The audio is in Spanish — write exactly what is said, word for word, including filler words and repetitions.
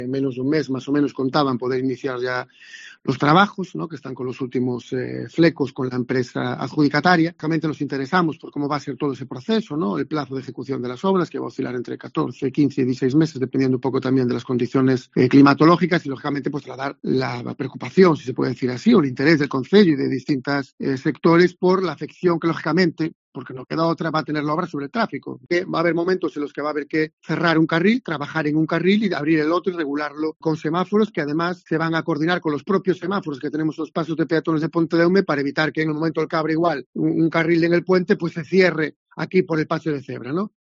En menos de un mes más o menos contaban poder iniciar ya los trabajos, ¿no?, que están con los últimos eh, flecos con la empresa adjudicataria. Realmente nos interesamos por cómo va a ser todo ese proceso, ¿no?, el plazo de ejecución de las obras, que va a oscilar entre catorce, quince y dieciséis meses, dependiendo un poco también de las condiciones eh, climatológicas y, lógicamente, pues trasladar la preocupación, si se puede decir así, o el interés del Concello y de distintos eh, sectores por la afección que, lógicamente, porque no queda otra, va a tener la obra sobre el tráfico. Que va a haber momentos en los que va a haber que cerrar un carril, trabajar en un carril y abrir el otro y regularlo con semáforos que además se van a coordinar con los propios semáforos que tenemos en los pasos de peatones de Pontedeume para evitar que en el momento que abra igual un, un carril en el puente, pues se cierre aquí por el paso de cebra, ¿no?